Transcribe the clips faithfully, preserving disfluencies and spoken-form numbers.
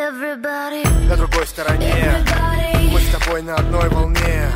Everybody, на другой стороне. everybody. Мы с тобой на одной волне,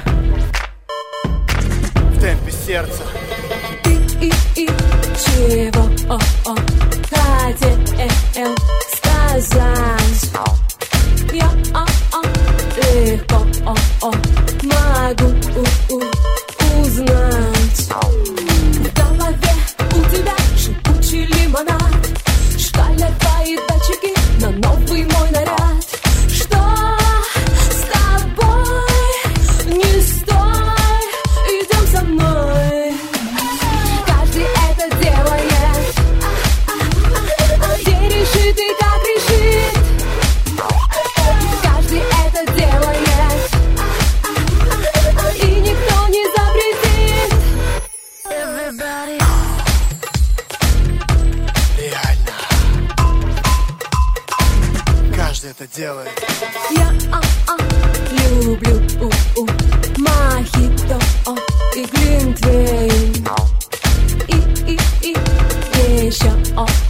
в темпе сердца. Ты и, и чего о, о, хотел сказать? Я о, о, легко о, о, могу у, у, узнать. В голове у тебя шипучий лимонад, шкалят твои датчики на новый мой наряд. Что с тобой? Не стой, идем со мной. Каждый это делает, где решит и как решит. Каждый это делает, и никто не запретит. Everybody, Реально, каждый это делает. Я а, а, люблю у, у, мохито о, и глинтвейн. И, и, и еще о,